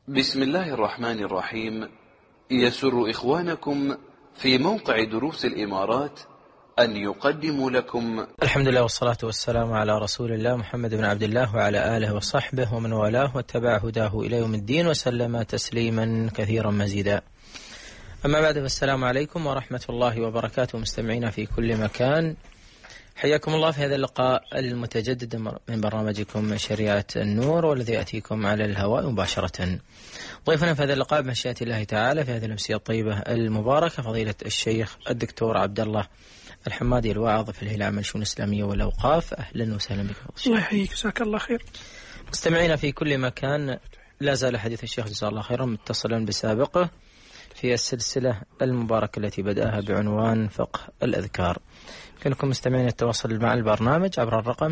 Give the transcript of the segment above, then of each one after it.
بسم الله الرحمن الرحيم. يسر إخوانكم في موقع دروس الإمارات أن يقدموا لكم الحمد لله والصلاة والسلام على رسول الله محمد بن عبد الله وعلى آله وصحبه ومن والاه واتبع هداه إلى يوم الدين وسلم تسليما كثيرا مزيدا. أما بعد، فالسلام عليكم ورحمة الله وبركاته مستمعينا في كل مكان. حياكم الله في هذا اللقاء المتجدد من برنامجكم شريعة النور، والذي يأتيكم على الهواء مباشرة. ضيفنا في هذا اللقاء بمشيئة الله تعالى في هذه الأمسية الطيبة المباركة فضيلة الشيخ الدكتور عبد الله الحمادي، الواعظ في الهيئة العامة للشؤون الإسلامية والأوقاف. أهلا وسهلا بك. الله يحييك، جزاك الله خير. مستمعينا في كل مكان، لا زال حديث الشيخ جزاه الله خيرا متصلا بسابقه في السلسلة المباركة التي بدأها بعنوان فقه الأذكار. يمكنكم مستمعين التواصل مع البرنامج عبر الرقم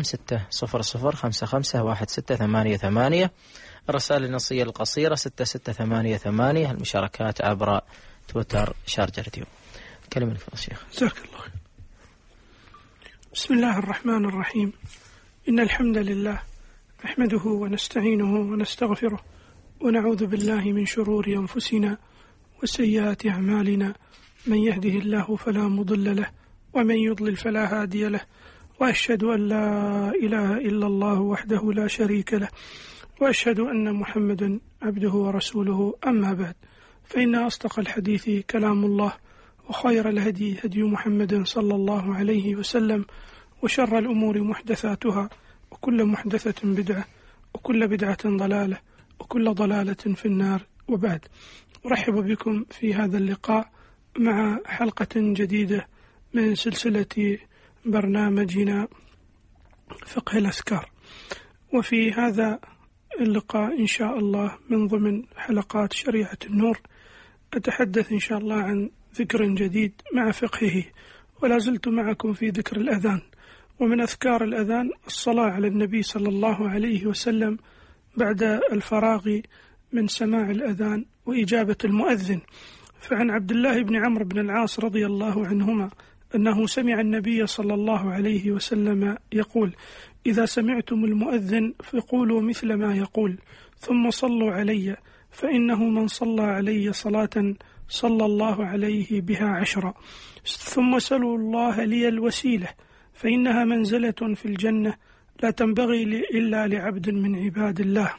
600551688، الرسائل النصية القصيرة 6688، المشاركات عبر تويتر شارجة راديو. كلمة لك الشيخ. جزاك الله خير. بسم الله الرحمن الرحيم. إن الحمد لله نحمده ونستعينه ونستغفره ونعوذ بالله من شرور أنفسنا وسيئات أعمالنا، من يهده الله فلا مضل له ومن يضلل فلا هادي له، وأشهد أن لا إله إلا الله وحده لا شريك له، وأشهد أن محمدا عبده ورسوله. أما بعد، فإن أصدق الحديث كلام الله، وخير الهدي هدي محمد صلى الله عليه وسلم، وشر الأمور محدثاتها، وكل محدثة بدعة، وكل بدعة ضلالة، وكل ضلالة في النار. وبعد، أرحب بكم في هذا اللقاء مع حلقة جديدة من سلسلة برنامجنا فقه الأذكار. وفي هذا اللقاء إن شاء الله من ضمن حلقات شريعة النور أتحدث إن شاء الله عن ذكر جديد مع فقهه، ولا زلت معكم في ذكر الأذان. ومن أذكار الأذان الصلاة على النبي صلى الله عليه وسلم بعد الفراغ من سماع الأذان وإجابة المؤذن. فعن عبد الله بن عمرو بن العاص رضي الله عنهما أنه سمع النبي صلى الله عليه وسلم يقول: إذا سمعتم المؤذن فقولوا مثل ما يقول، ثم صلوا علي، فإنه من صلى علي صلاة صلى الله عليه بها 10، ثم سلوا الله لي الوسيلة، فإنها منزلة في الجنة لا تنبغي إلا لعبد من عباد الله،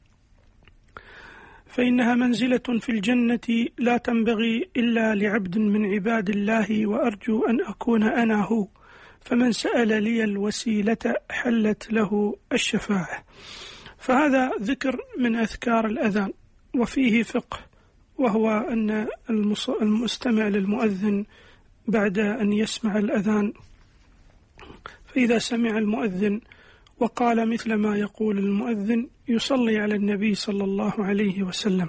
فإنها منزلة في الجنة لا تنبغي إلا لعبد من عباد الله، وأرجو أن أكون أنا هو، فمن سأل لي الوسيلة حلت له الشفاعة. فهذا ذكر من أذكار الأذان، وفيه فقه، وهو أن المستمع للمؤذن بعد أن يسمع الأذان، فإذا سمع المؤذن وقال مثل ما يقول المؤذن يصلي على النبي صلى الله عليه وسلم،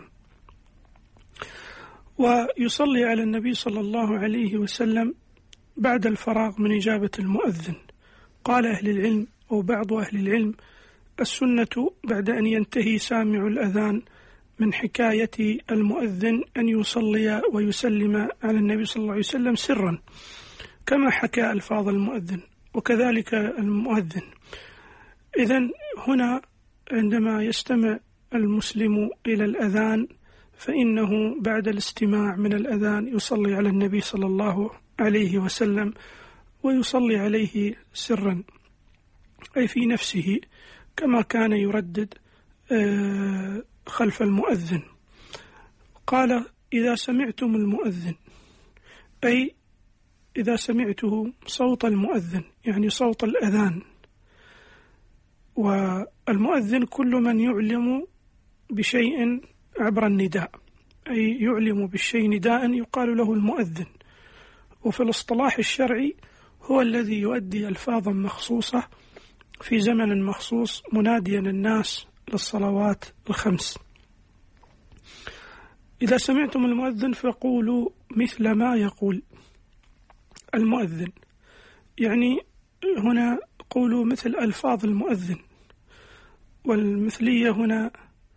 ويصلي على النبي صلى الله عليه وسلم بعد الفراغ من إجابة المؤذن. قال أهل العلم أو بعض أهل العلم: السنة بعد أن ينتهي سامع الأذان من حكاية المؤذن أن يصلي ويسلم على النبي صلى الله عليه وسلم سرا كما حكى ألفاظ المؤذن، وكذلك المؤذن. إذن هنا عندما يستمع المسلم إلى الأذان فإنه بعد الاستماع من الأذان يصلي على النبي صلى الله عليه وسلم، ويصلي عليه سرا أي في نفسه كما كان يردد خلف المؤذن. قال: إذا سمعتم المؤذن، أي إذا سمعته صوت المؤذن، يعني صوت الأذان. والمؤذن كل من يعلم بشيء عبر النداء، أي يعلم بالشيء نداء يقال له المؤذن. وفي الاصطلاح الشرعي هو الذي يؤدي ألفاظا مخصوصة في زمن مخصوص مناديا الناس للصلوات الخمس. إذا سمعتم المؤذن فقولوا مثل ما يقول المؤذن، يعني هنا قولوا مثل ألفاظ المؤذن. والمثلية هنا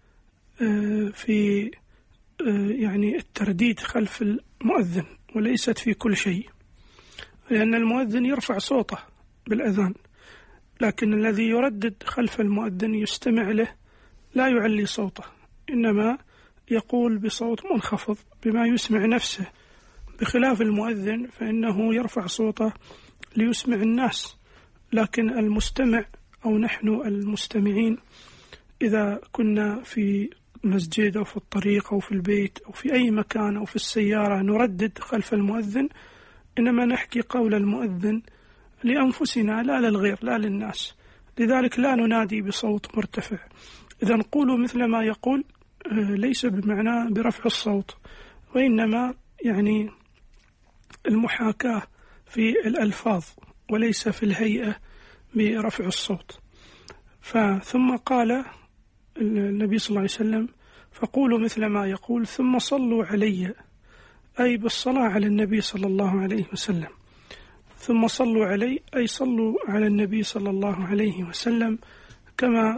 في يعني الترديد خلف المؤذن، وليست في كل شيء، لأن المؤذن يرفع صوته بالأذان، لكن الذي يردد خلف المؤذن يستمع له لا يعلي صوته، إنما يقول بصوت منخفض بما يسمع نفسه، بخلاف المؤذن فإنه يرفع صوته ليسمع الناس. لكن المستمع أو نحن المستمعين إذا كنا في مسجد أو في الطريق أو في البيت أو في أي مكان أو في السيارة نردد خلف المؤذن، إنما نحكي قول المؤذن لأنفسنا لا للغير لا للناس، لذلك لا ننادي بصوت مرتفع. إذا نقول مثل ما يقول ليس بمعنى برفع الصوت، وإنما يعني المحاكاة في الألفاظ وليس في الهيئة برفع الصوت. ثم قال النبي صلى الله عليه وسلم: فقولوا مثل ما يقول ثم صلوا علي، أي بالصلاة على النبي صلى الله عليه وسلم. ثم صلوا علي أي صلوا على النبي صلى الله عليه وسلم كما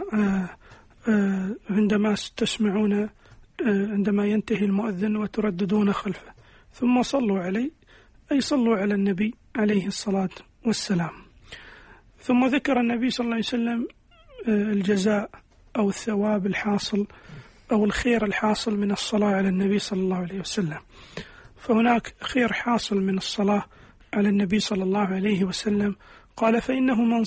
عندما تسمعون عندما ينتهي المؤذن وترددون خلفه. ثم صلوا علي أي صلوا على النبي عليه الصلاة والسلام. ثم ذكر النبي صلى الله عليه وسلم الجزاء أو الثواب الحاصل أو الخير الحاصل من الصلاة على النبي صلى الله عليه وسلم. فهناك خير حاصل من الصلاة على النبي صلى الله عليه وسلم. قال: فإنه من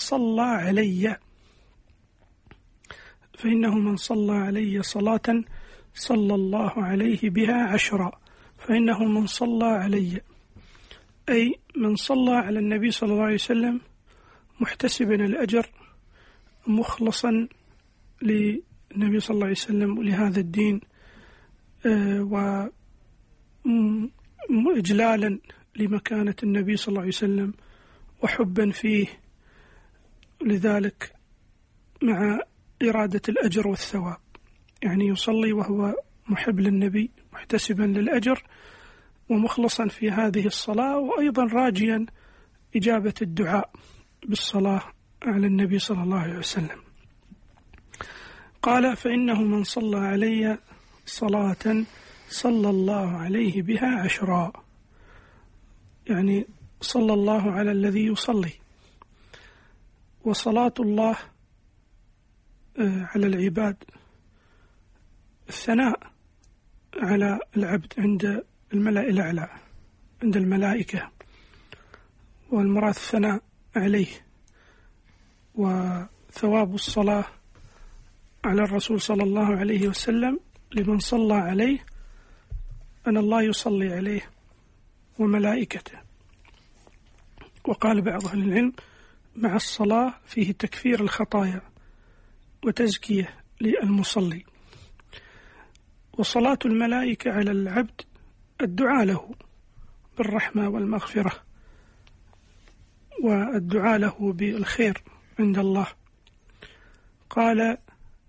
صلى علي صلاة صلى الله عليه بها 10. فإنه من صلى علي أي من صلى على النبي صلى الله عليه وسلم محتسبا الأجر، مخلصا للنبي صلى الله عليه وسلم ولهذا الدين، وإجلالا لمكانة النبي صلى الله عليه وسلم وحبا فيه، لذلك مع إرادة الأجر والثواب، يعني يصلي وهو محب للنبي محتسبا للأجر ومخلصا في هذه الصلاة، وأيضا راجيا إجابة الدعاء بالصلاة على النبي صلى الله عليه وسلم. قال: فإنه من صلى علي صلاة صلى الله عليه بها 10، يعني صلى الله على الذي يصلي. وصلاة الله على العباد الثناء على العبد عند الملأ الأعلى، عند الملائكة، والمراد الثناء عليه. وثواب الصلاة على الرسول صلى الله عليه وسلم لمن صلى عليه أن الله يصلي عليه وملائكته. وقال بعض أهل العلم: مع الصلاة فيه تكفير الخطايا وتزكية للمصلي. وصلاة الملائكة على العبد الدعاء له بالرحمة والمغفرة والدعاء له بالخير عند الله. قال: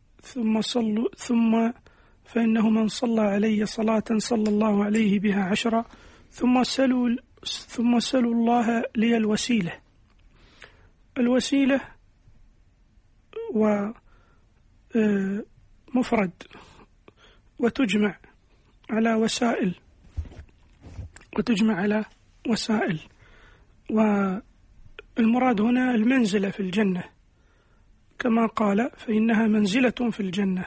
ثم فإنه من صلى علي صلاة صلى الله عليه بها 10 ثم سلوا الله لي الوسيلة. الوسيلة ومفرد وتجمع على وسائل، والمراد هنا المنزلة في الجنة، كما قال: فإنها منزلة في الجنة.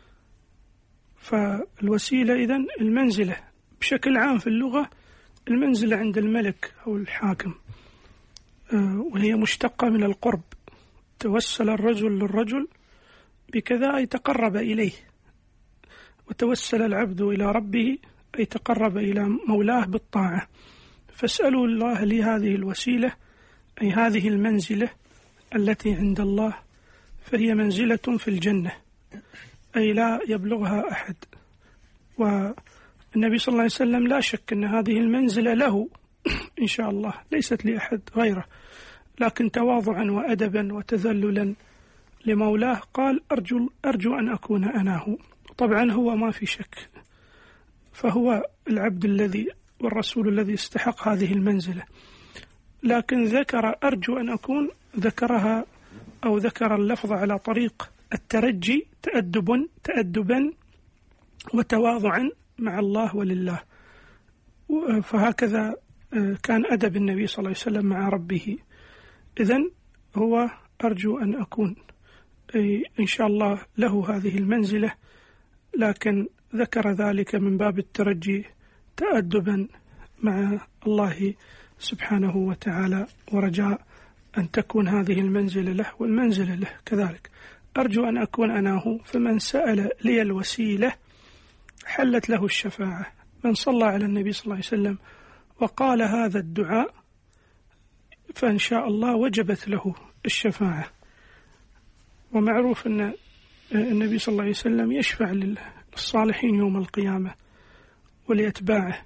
فالوسيلة إذن المنزلة بشكل عام في اللغة، المنزلة عند الملك أو الحاكم، وهي مشتقة من القرب. توسل الرجل للرجل بكذا أي تقرب إليه، وتوسل العبد إلى ربه أي تقرب إلى مولاه بالطاعة. فاسألوا الله لي هذه الوسيلة، أي هذه المنزلة التي عند الله، فهي منزلة في الجنة، أي لا يبلغها أحد. والنبي صلى الله عليه وسلم لا شك أن هذه المنزلة له إن شاء الله، ليست لأحد غيره، لكن تواضعا وأدبا وتذللا لمولاه قال: أرجو أن أكون أنا هو. طبعا هو ما في شك، فهو العبد الذي والرسول الذي استحق هذه المنزلة، لكن ذكر أرجو أن أكون، ذكرها أو ذكر اللفظ على طريق الترجي، تأدبا وتواضعا مع الله ولله. فهكذا كان أدب النبي صلى الله عليه وسلم مع ربه. إذن هو أرجو أن أكون، إن شاء الله له هذه المنزلة، لكن ذكر ذلك من باب الترجي تأدبا مع الله سبحانه وتعالى، ورجاء أن تكون هذه المنزلة له والمنزلة له كذلك. أرجو أن أكون أنا هو، فمن سأل لي الوسيلة حلت له الشفاعة. من صلى على النبي صلى الله عليه وسلم وقال هذا الدعاء فإن شاء الله وجبت له الشفاعة. ومعروف أن النبي صلى الله عليه وسلم يشفع للصالحين يوم القيامة ولأتباعه،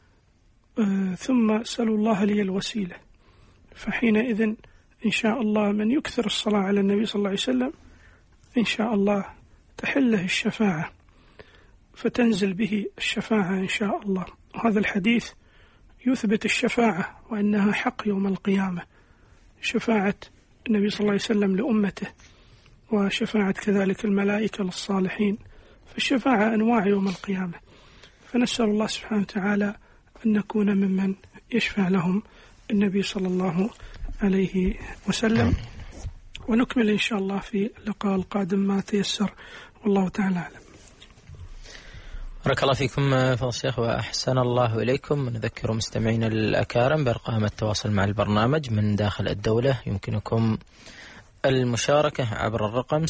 ثم سألوا الله لي الوسيلة. فحينئذ إن شاء الله من يكثر الصلاة على النبي صلى الله عليه وسلم إن شاء الله تحله الشفاعة، فتنزل به الشفاعة إن شاء الله. وهذا الحديث يثبت الشفاعة وأنها حق يوم القيامة، شفاعة النبي صلى الله عليه وسلم لأمته، وشفاعة كذلك الملائكة للصالحين. فالشفاعة أنواع يوم القيامة، فنسأل الله سبحانه وتعالى أن نكون ممن يشفع لهم النبي صلى الله عليه وسلم. ونكمل إن شاء الله في اللقاء القادم ما تيسر، والله تعالى أعلم. بارك الله فيكم فضل الشيخ وأحسن الله إليكم. نذكر مستمعين الأكارم بأرقام التواصل مع البرنامج من داخل الدولة. يمكنكم المشاركة عبر الرقم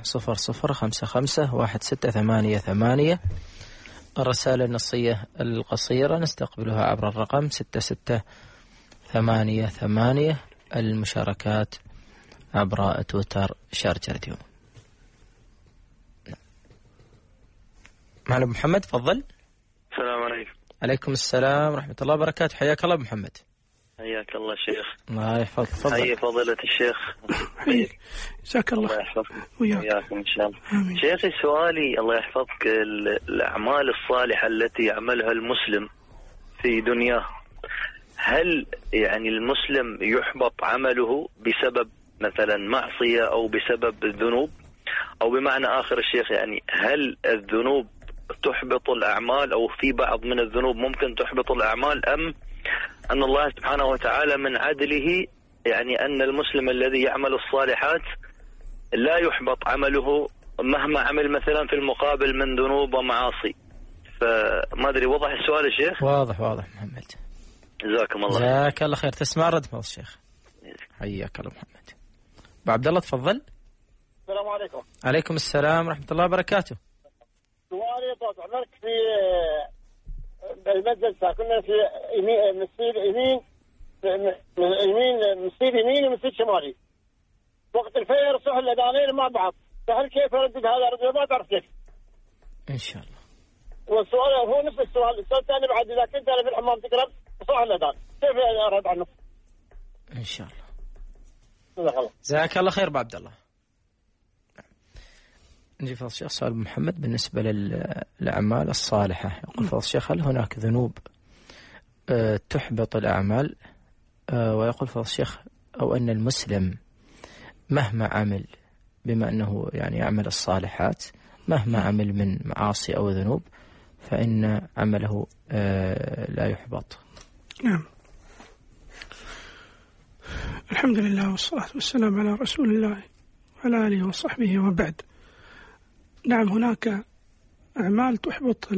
600551688. الرسالة النصية القصيرة نستقبلها عبر الرقم 6688. المشاركات عبر تويتر شارجة راديو. معنا محمد، تفضل. السلام عليكم. عليكم السلام ورحمة الله وبركاته. حياك الله محمد. حياك الله شيخ. الله يحفظك. تفضل. حي فضيلة الشيخ. حيك. جزاك الله. الله يحفظك وياكم إن شاء الله. آمين. شيخي سؤالي الله يحفظك، الأعمال الصالحة التي يعملها المسلم في دنياه، هل يعني المسلم يحبط عمله بسبب مثلا معصية أو بسبب الذنوب، أو بمعنى آخر الشيخ يعني هل الذنوب تحبط الأعمال، أو في بعض من الذنوب ممكن تحبط الأعمال، أم أن الله سبحانه وتعالى من عدله يعني أن المسلم الذي يعمل الصالحات لا يحبط عمله مهما عمل مثلا في المقابل من ذنوب ومعاصي؟ فما أدري وضح السؤال الشيخ؟ واضح محمد. جزاكم الله. جزاك الله خير. تسمع رد فضل الشيخ. حياك الله محمد. أبو عبد الله تفضل. السلام عليكم. عليكم السلام ورحمة الله وبركاته. سؤالي طبعا عمرك في المدرسة كنا في مسير يمين يمين ومسير شمالي، وقت الفجر صح الأذانين مع بعض، فهل كيف أردد هذا؟ أردد ما تعرف كيف إن شاء الله. والسؤال هو نفس السؤال الثاني بعد إذا كنت أنا في الحمام تقرب صح الأذان كيف أرد عنه؟ إن شاء الله. الله. جزاك الله خير أبو عبد الله. نجي فضل الشيخ سؤال محمد بالنسبة للأعمال الصالحة. يقول فضل الشيخ هل هناك ذنوب تحبط الأعمال؟ ويقول فضل الشيخ أو أن المسلم مهما عمل، بما أنه يعني يعمل الصالحات، مهما عمل من معاصي أو ذنوب فإن عمله لا يحبط. نعم. الحمد لله والصلاة والسلام على رسول الله وعلى آله وصحبه وبعد. نعم هناك أعمال تحبط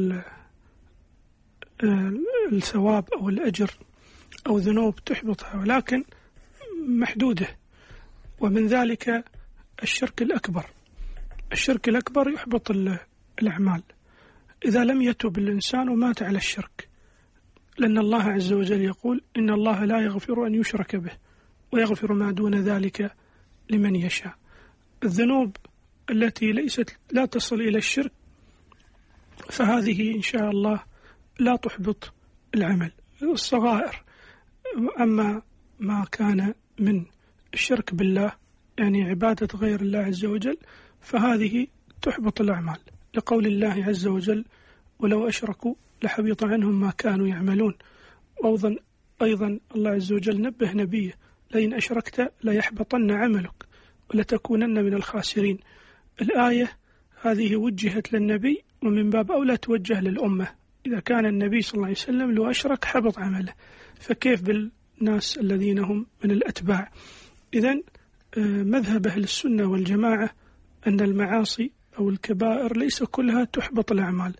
الثواب أو الأجر، أو ذنوب تحبطها، ولكن محدودة. ومن ذلك الشرك الأكبر. الشرك الأكبر يحبط الأعمال إذا لم يتب الإنسان ومات على الشرك، لأن الله عز وجل يقول إن الله لا يغفر أن يشرك به ويغفر ما دون ذلك لمن يشاء. الذنوب التي لا تصل إلى الشرك فهذه إن شاء الله لا تحبط العمل. الصغائر، أما ما كان من الشرك بالله يعني عبادة غير الله عز وجل فهذه تحبط الأعمال، لقول الله عز وجل ولو أشركوا لحبط عنهم ما كانوا يعملون. أيضا الله عز وجل نبه نبيه لئن أشركت ليحبطن عملك ولتكونن من الخاسرين. الآية هذه وجهت للنبي، ومن باب أولى توجه للأمة. إذا كان النبي صلى الله عليه وسلم لو أشرك حبط عمله، فكيف بالناس الذين هم من الأتباع؟ إذن مذهب أهل السنة والجماعة أن المعاصي أو الكبائر ليس كلها تحبط الأعمال،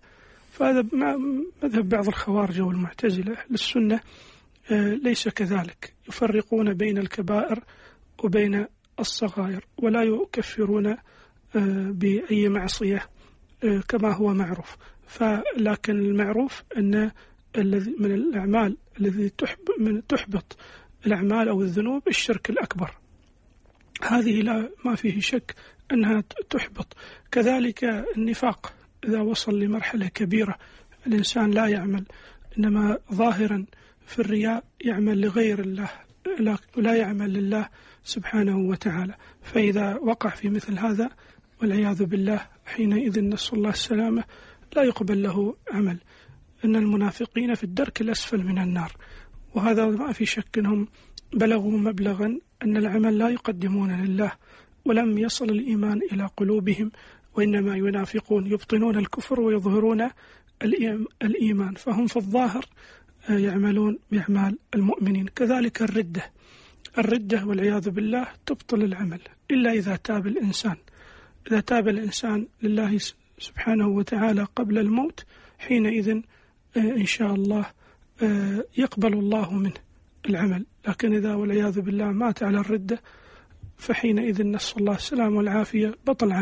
فهذا مذهب بعض الخوارج والمعتزلة. للسنة ليس كذلك، يفرقون بين الكبائر وبين الصغائر، ولا يكفرون بأي معصية كما هو معروف. لكن المعروف أن من الأعمال الذي تحبط الأعمال أو الذنوب الشرك الأكبر، هذه لا ما فيه شك أنها تحبط. كذلك النفاق إذا وصل لمرحلة كبيرة الإنسان لا يعمل، إنما ظاهرا في الرياء يعمل لغير الله ولا يعمل لله سبحانه وتعالى. فإذا وقع في مثل هذا والعياذ بالله حينئذ نسأل الله السلامة لا يقبل له عمل. إن المنافقين في الدرك الأسفل من النار، وهذا ما في شك أنهم بلغوا مبلغا أن العمل لا يقدمون لله، ولم يصل الإيمان إلى قلوبهم، وإنما ينافقون يبطنون الكفر ويظهرون الإيمان، فهم في الظاهر يعملون بأعمال المؤمنين. كذلك الردة والعياذ بالله تبطل العمل إلا إذا تاب الإنسان. إذا تاب الإنسان لله سبحانه وتعالى قبل الموت حينئذ إن شاء الله يقبل الله منه العمل. لكن إذا والعياذ بالله مات على الردة فحينئذ نسأل الله السلامة والعافية بطل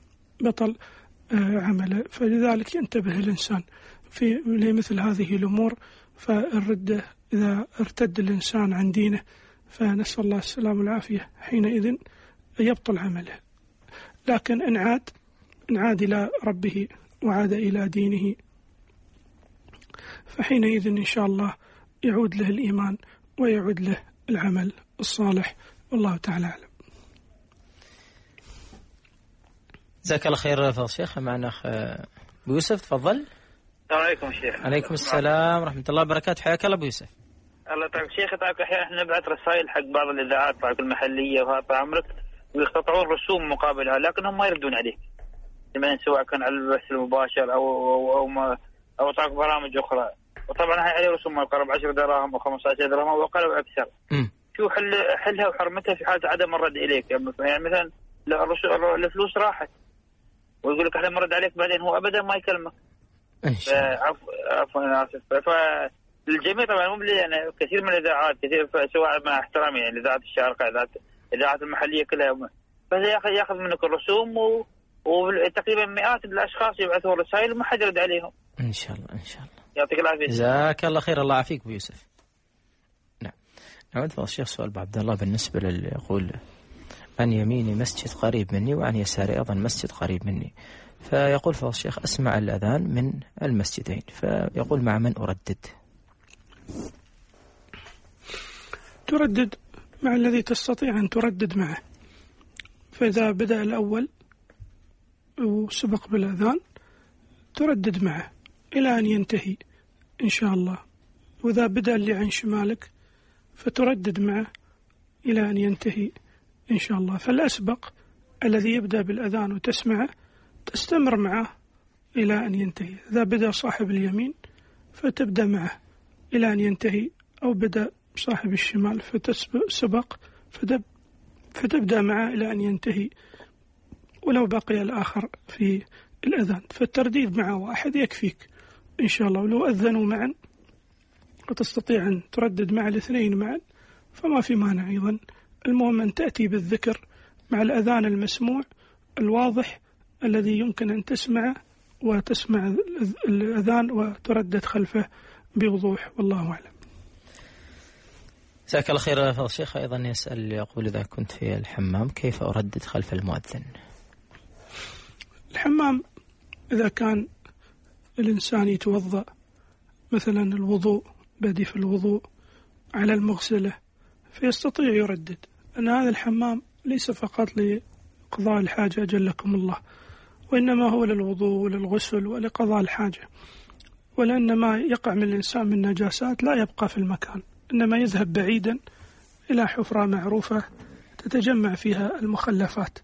عمله. فلذلك ينتبه الإنسان في مثل هذه الأمور. فالردة إذا ارتد الإنسان عن دينه فنسأل الله السلامة والعافية حينئذ يبطل عمله. لكن إن عاد إلى ربه وعاد إلى دينه فحينئذ إن شاء الله يعود له الإيمان ويعود له العمل الصالح، والله تعالى أعلم. جزاك الله خير فضل الشيخ. معنا أخ يوسف، تفضل. السلام عليكم شيخ. عليكم السلام ورحمة الله وبركاته، حياك الله أبو يوسف. الله يطيعك شيخ. يطيعك أحيانا احنا نبعث رسائل حق بعض الإذاعات المحلية وهذا عمرك ويقتطعون رسوم مقابلها، لكنهم ما يردون عليك، سواء كان على البث المباشر أو تعرف برامج أخرى. وطبعا هاي عليه رسوم ما يقرب 10 دراهم أو 15 درهم أو أقل أو أكثر. شو حلها وحرمتها في حالة عدم الرد إليك؟ يعني مثلا الفلوس راحت ويقول لك احنا مرد عليك، بعدين هو أبدا ما يكلمك. عفوا أنا آسف. فالجميع طبعا مو يعني كثير من الإذاعات سواء مع احترامي يعني إذاعة الشارقة الإذاعات المحلية كلها، ياخذ منك الرسوم وتقريبا مئات الأشخاص يبعثوا رسائل وما حد يرد عليهم. إن شاء الله إن شاء الله. يعطيك العافية. جزاك الله خير. الله يعافيك أبو يوسف. نعم. نعود فضل الشيخ سؤال أبو عبد الله بالنسبة للي يقول عن يميني مسجد قريب مني وعن يساري أيضا مسجد قريب مني، فيقول فضل الشيخ أسمع الأذان من المسجدين، فيقول مع من أردد؟ تردد مع الذي تستطيع أن تردد معه. فإذا بدأ الأول وسبق بالأذان تردد معه إلى أن ينتهي إن شاء الله. وإذا بدأ اللي عن شمالك فتردد معه إلى أن ينتهي إن شاء الله. فالأسبق الذي يبدأ بالأذان وتسمعه تستمر معه إلى أن ينتهي. إذا بدأ صاحب اليمين فتبدأ معه إلى أن ينتهي، أو بدأ صاحب الشمال فتسبق فتبدأ معه إلى أن ينتهي، ولو بقي الآخر في الأذان. فالترديد مع واحد يكفيك إن شاء الله. ولو أذنوا معا وتستطيع أن تردد مع الاثنين معا فما في مانع أيضا. المهم أن تأتي بالذكر مع الأذان المسموع الواضح الذي يمكن أن تسمعه، وتسمع الأذان وتردد خلفه بوضوح، والله أعلم. جزاك الله خير فضل الشيخ. أيضا يسأل يقول إذا كنت في الحمام كيف أردد خلف المؤذن؟ الحمام إذا كان الإنسان يتوضأ مثلا الوضوء بدي في الوضوء على المغسلة فيستطيع يردد، أن هذا الحمام ليس فقط لقضاء الحاجة جلكم الله، وإنما هو للوضوء وللغسل ولقضاء الحاجة. ولأن ما يقع من الإنسان من نجاسات لا يبقى في المكان، إنما يذهب بعيدا إلى حفرة معروفة تتجمع فيها المخلفات،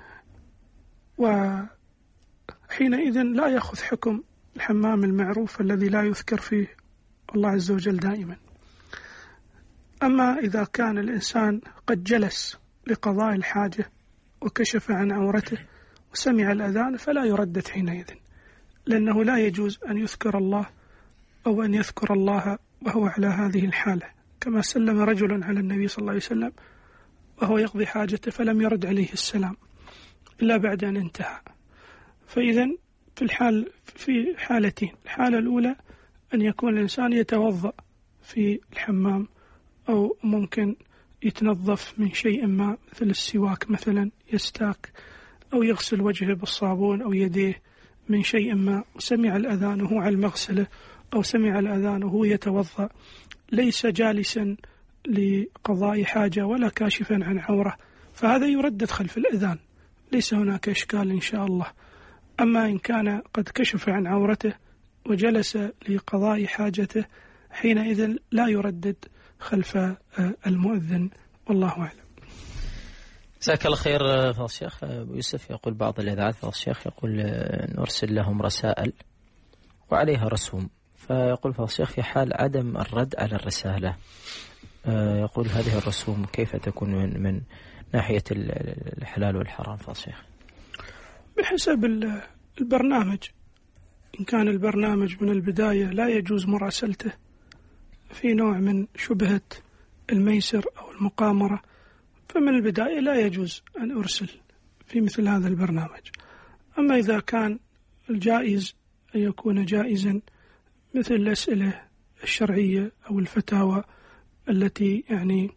وحينئذ لا يأخذ حكم الحمام المعروف الذي لا يذكر فيه الله عز وجل دائما. أما إذا كان الإنسان قد جلس لقضاء الحاجة وكشف عن عورته وسمع الأذان فلا يردد حينئذ، لأنه لا يجوز أن يذكر الله أو أن يذكر الله وهو على هذه الحالة، كما سلم رجل على النبي صلى الله عليه وسلم وهو يقضي حاجته فلم يرد عليه السلام إلا بعد أن انتهى. فإذا في حالتين: الحالة الأولى أن يكون الإنسان يتوضأ في الحمام أو ممكن يتنظف من شيء ما مثل السواك مثلا، يستاك أو يغسل وجهه بالصابون أو يديه من شيء ما، وسمع الأذان وهو على المغسلة أو سمع الأذان وهو يتوضأ، ليس جالسا لقضاء حاجة ولا كاشفا عن عورة، فهذا يردد خلف الأذان، ليس هناك إشكال إن شاء الله. أما إن كان قد كشف عن عورته وجلس لقضاء حاجته حينئذ لا يردد خلف المؤذن، والله أعلم. جزاك الله خير فضيلة الشيخ. أبو يوسف يقول بعض الإذاعات فضيلة الشيخ يقول نرسل لهم رسائل وعليها رسوم، فيقول فضيلة الشيخ في حال عدم الرد على الرسالة يقول هذه الرسوم كيف تكون من ناحية الحلال والحرام فضيلة الشيخ؟ بحسب البرنامج، إن كان البرنامج من البداية لا يجوز مراسلته في نوع من شبهة الميسر أو المقامرة، فمن البداية لا يجوز أن أرسل في مثل هذا البرنامج. أما إذا كان الجائز أن يكون جائزا مثل الأسئلة الشرعية أو الفتاوى التي يعني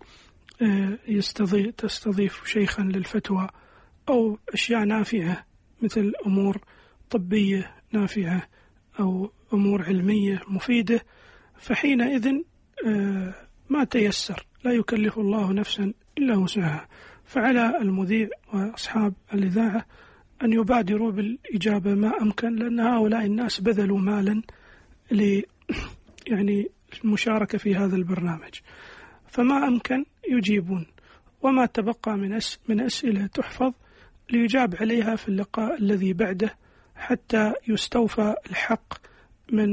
تستضيف شيخا للفتوى، أو أشياء نافعة مثل أمور طبية نافعة أو أمور علمية مفيدة، فحينئذ ما تيسر، لا يكلف الله نفسا إلا وسعها، فعلى المذيع وأصحاب الإذاعة أن يبادروا بالإجابة ما أمكن، لأن هؤلاء الناس بذلوا مالا يعني المشاركة في هذا البرنامج، فما أمكن يجيبون، وما تبقى من أسئلة تحفظ ليجاب عليها في اللقاء الذي بعده حتى يستوفى الحق من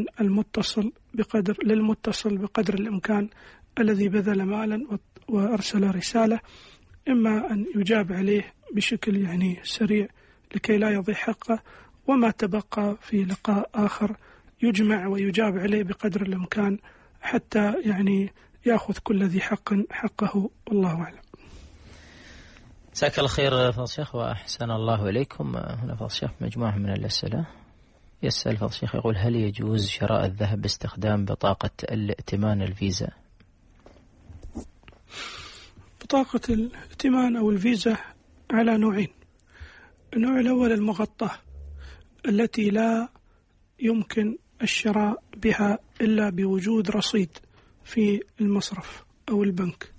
للمتصل بقدر الإمكان الذي بذل مالا وأرسل رسالة، إما أن يجاب عليه بشكل يعني سريع لكي لا يضيع حقه، وما تبقى في لقاء آخر يجمع ويجاب عليه بقدر الإمكان حتى يعني يأخذ كل ذي حق حقه، والله أعلم. جزاك الله خير فضيلة الشيخ وأحسن الله إليكم. هنا فضيلة الشيخ مجموعة من الأسئلة. يسأل فضيلة الشيخ يقول هل يجوز شراء الذهب باستخدام بطاقة الائتمان الفيزا؟ بطاقة الائتمان أو الفيزا على نوعين: النوع الأول المغطاة التي لا يمكن الشراء بها إلا بوجود رصيد في المصرف أو البنك،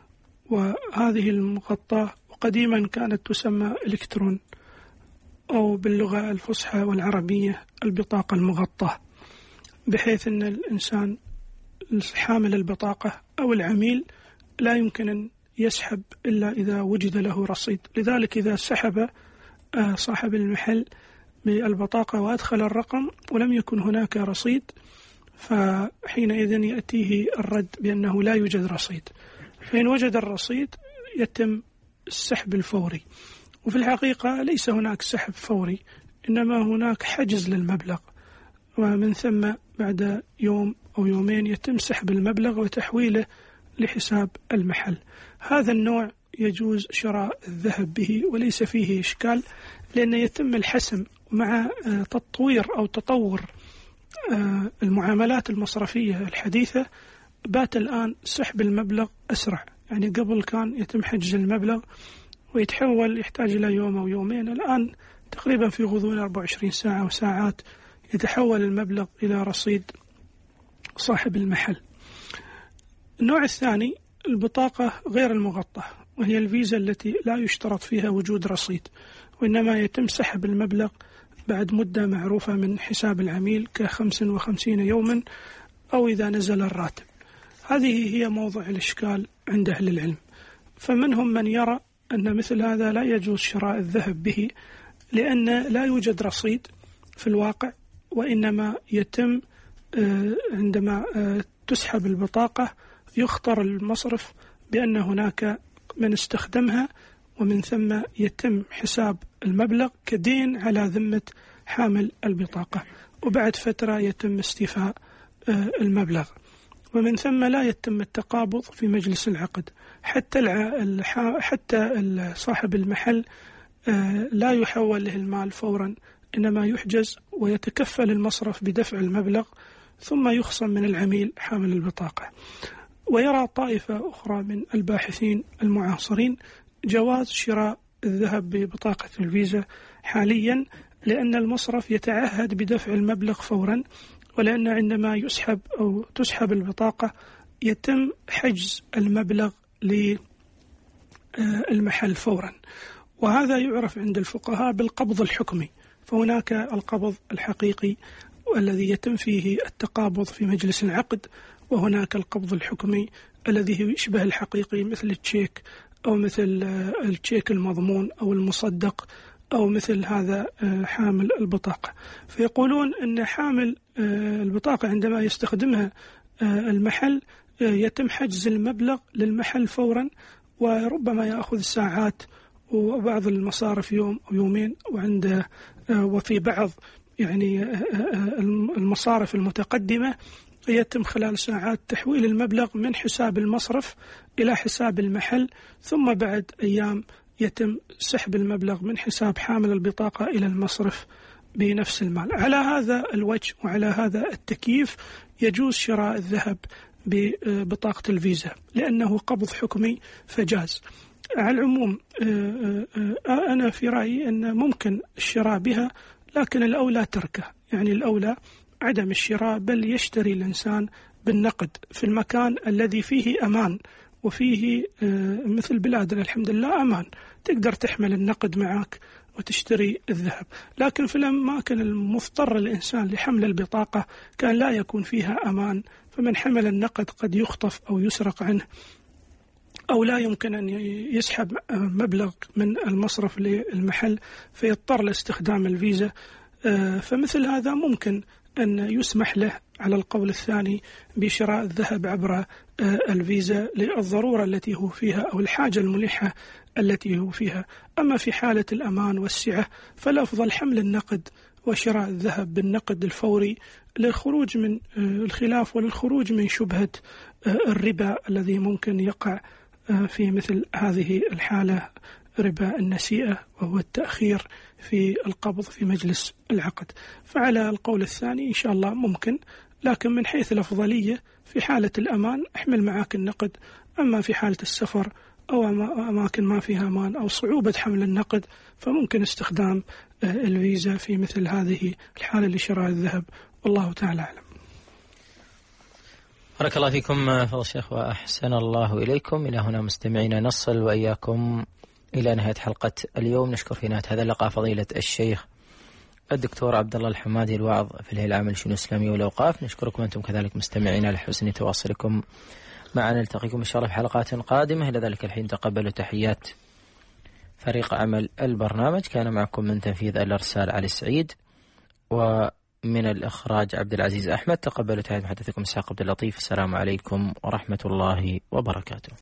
وهذه المغطاة قديما كانت تسمى إلكترون، أو باللغة الفصحى والعربية البطاقة المغطاة، بحيث أن الإنسان حامل البطاقة أو العميل لا يمكن أن يسحب إلا إذا وجد له رصيد. لذلك إذا سحب صاحب المحل بالبطاقة وأدخل الرقم ولم يكن هناك رصيد، فحينئذ يأتيه الرد بأنه لا يوجد رصيد. فإن وجد الرصيد يتم السحب الفوري، وفي الحقيقة ليس هناك سحب فوري، إنما هناك حجز للمبلغ، ومن ثم بعد يوم أو يومين يتم سحب المبلغ وتحويله لحساب المحل. هذا النوع يجوز شراء الذهب به وليس فيه إشكال، لأن يتم الحسم مع تطور المعاملات المصرفية الحديثة. بات الآن سحب المبلغ أسرع، يعني قبل كان يتم حجز المبلغ ويتحول يحتاج إلى يوم أو يومين، الآن تقريبا في غضون 24 ساعة وساعات يتحول المبلغ إلى رصيد صاحب المحل. النوع الثاني البطاقة غير المغطاة، وهي الفيزا التي لا يشترط فيها وجود رصيد، وإنما يتم سحب المبلغ بعد مدة معروفة من حساب العميل ك55 يوما أو إذا نزل الراتب. هذه هي موضع الإشكال عند أهل العلم، فمنهم من يرى أن مثل هذا لا يجوز شراء الذهب به، لأن لا يوجد رصيد في الواقع، وإنما يتم عندما تسحب البطاقة يخطر المصرف بأن هناك من استخدمها، ومن ثم يتم حساب المبلغ كدين على ذمة حامل البطاقة. وبعد فترة يتم استيفاء المبلغ، ومن ثم لا يتم التقابض في مجلس العقد. حتى صاحب المحل لا يحول له المال فورا، إنما يحجز ويتكفل المصرف بدفع المبلغ ثم يخصم من العميل حامل البطاقة. ويرى طائفة أخرى من الباحثين المعاصرين جواز شراء الذهب ببطاقة الفيزا حاليا، لأن المصرف يتعهد بدفع المبلغ فورا، ولأن عندما يسحب أو تسحب البطاقة يتم حجز المبلغ للمحل فورا، وهذا يعرف عند الفقهاء بالقبض الحكمي. فهناك القبض الحقيقي الذي يتم فيه التقابض في مجلس العقد، وهناك القبض الحكمي الذي يشبه الحقيقي مثل التشيك أو مثل التشيك المضمون أو المصدق أو مثل هذا حامل البطاقة. فيقولون أن حامل البطاقة عندما يستخدمها المحل يتم حجز المبلغ للمحل فورا، وربما يأخذ ساعات، وبعض المصارف يوم أو يومين، وفي بعض يعني المصارف المتقدمة يتم خلال ساعات تحويل المبلغ من حساب المصرف إلى حساب المحل، ثم بعد أيام يتم سحب المبلغ من حساب حامل البطاقة إلى المصرف بنفس المال. على هذا الوجه وعلى هذا التكييف يجوز شراء الذهب ببطاقة الفيزا لأنه قبض حكمي فجاز. على العموم أنا في رأيي أن ممكن الشراء بها، لكن الأولى تركه، يعني الأولى عدم الشراء، بل يشتري الإنسان بالنقد في المكان الذي فيه أمان، وفيه مثل بلادنا الحمد لله أمان، تقدر تحمل النقد معك وتشتري الذهب. لكن في الأماكن المضطر الإنسان لحمل البطاقة كان لا يكون فيها أمان، فمن حمل النقد قد يخطف أو يسرق عنه، أو لا يمكن أن يسحب مبلغ من المصرف للمحل فيضطر لاستخدام الفيزا. فمثل هذا ممكن أن يسمح له على القول الثاني بشراء الذهب عبر الفيزا للضرورة التي هو فيها أو الحاجة الملحة التي هو فيها. أما في حالة الأمان والسعة فالأفضل حمل النقد وشراء الذهب بالنقد الفوري للخروج من الخلاف وللخروج من شبهة الربا الذي ممكن يقع في مثل هذه الحالة، ربا النسيئة، وهو التأخير في القبض في مجلس العقد. فعلى القول الثاني إن شاء الله ممكن، لكن من حيث الأفضلية في حالة الأمان احمل معك النقد. أما في حالة السفر أو أماكن ما فيها أمان أو صعوبة حمل النقد فممكن استخدام الفيزا في مثل هذه الحالة لشراء الذهب، والله تعالى أعلم. بارك الله فيكم فضل الشيخ وأحسن الله إليكم. إلى هنا مستمعينا نصل وإياكم إلى نهاية حلقة اليوم. نشكر في نهاية هذا اللقاء فضيلة الشيخ الدكتور عبد الله الحمادي الواعظ في الهيئة العامة للشؤون الإسلامية والأوقاف. نشكركم أنتم كذلك مستمعينا لحسن تواصلكم معنا. نلتقيكم إن شاء الله في حلقات قادمة. إلى ذلك الحين تقبلوا تحيات فريق عمل البرنامج. كان معكم من تنفيذ الإرسال علي السعيد، ومن الإخراج عبد العزيز أحمد. تقبلوا تحيات محدثكم إسحاق عبد اللطيف. السلام عليكم ورحمة الله وبركاته.